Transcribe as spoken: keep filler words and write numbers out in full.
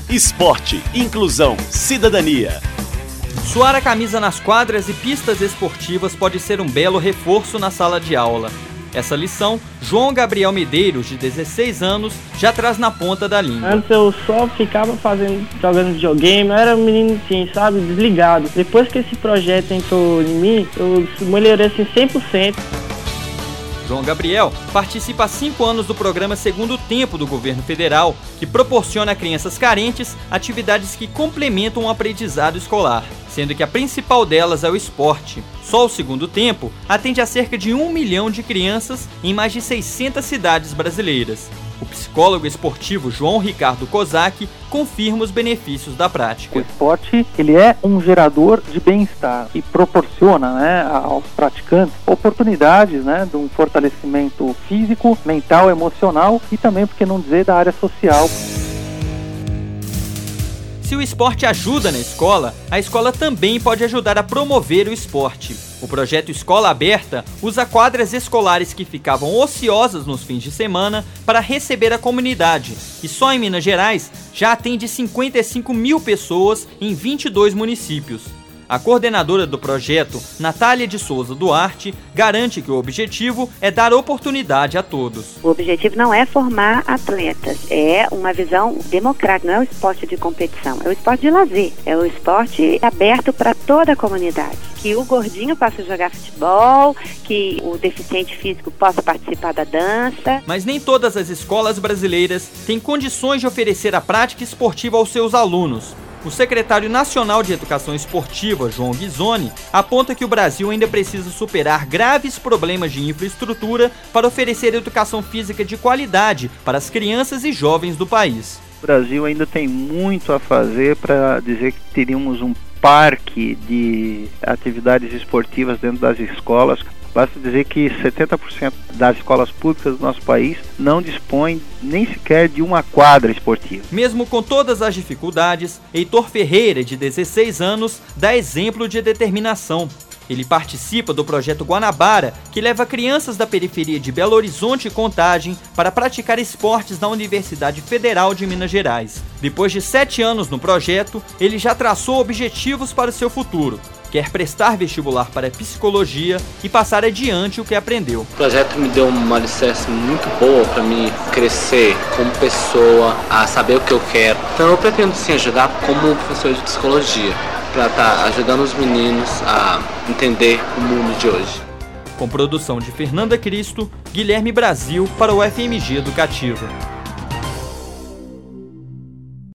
Esporte, inclusão, cidadania. Suar a camisa nas quadras e pistas esportivas pode ser um belo reforço na sala de aula. Essa lição, João Gabriel Medeiros, de dezesseis anos, já traz na ponta da língua. Antes eu só ficava fazendo, jogando videogame, eu era um menino assim, sabe, desligado. Depois que esse projeto entrou em mim, eu melhorei assim cem por cento. João Gabriel participa há cinco anos do programa Segundo Tempo do governo federal, que proporciona a crianças carentes atividades que complementam o aprendizado escolar, sendo que a principal delas é o esporte. Só o Segundo Tempo atende a cerca de um milhão de crianças em mais de seiscentas cidades brasileiras. O psicólogo esportivo João Ricardo Kozak confirma os benefícios da prática. O esporte, ele é um gerador de bem-estar e proporciona, né, aos praticantes oportunidades, né, de um fortalecimento físico, mental, emocional e também, por que não dizer, da área social. Se o esporte ajuda na escola, a escola também pode ajudar a promover o esporte. O projeto Escola Aberta usa quadras escolares que ficavam ociosas nos fins de semana para receber a comunidade, e só em Minas Gerais já atende cinquenta e cinco mil pessoas em vinte e dois municípios. A coordenadora do projeto, Natália de Souza Duarte, garante que o objetivo é dar oportunidade a todos. O objetivo não é formar atletas, é uma visão democrática, não é o esporte de competição, é o esporte de lazer, é o esporte aberto para toda a comunidade. Que o gordinho possa jogar futebol, que o deficiente físico possa participar da dança. Mas nem todas as escolas brasileiras têm condições de oferecer a prática esportiva aos seus alunos. O secretário nacional de Educação Esportiva, João Ghisoni, aponta que o Brasil ainda precisa superar graves problemas de infraestrutura para oferecer educação física de qualidade para as crianças e jovens do país. O Brasil ainda tem muito a fazer para dizer que teríamos um parque de atividades esportivas dentro das escolas. Basta dizer que setenta por cento das escolas públicas do nosso país não dispõem nem sequer de uma quadra esportiva. Mesmo com todas as dificuldades, Heitor Ferreira, de dezesseis anos, dá exemplo de determinação. Ele participa do projeto Guanabara, que leva crianças da periferia de Belo Horizonte e Contagem para praticar esportes na Universidade Federal de Minas Gerais. Depois de sete anos no projeto, ele já traçou objetivos para o seu futuro. Quer prestar vestibular para psicologia e passar adiante o que aprendeu. O projeto me deu uma alicerce muito boa para mim crescer como pessoa, a saber o que eu quero. Então eu pretendo sim ajudar como professor de psicologia, para estar ajudando os meninos a entender o mundo de hoje. Com produção de Fernanda Cristo, Guilherme Brasil para o F M G Educativa.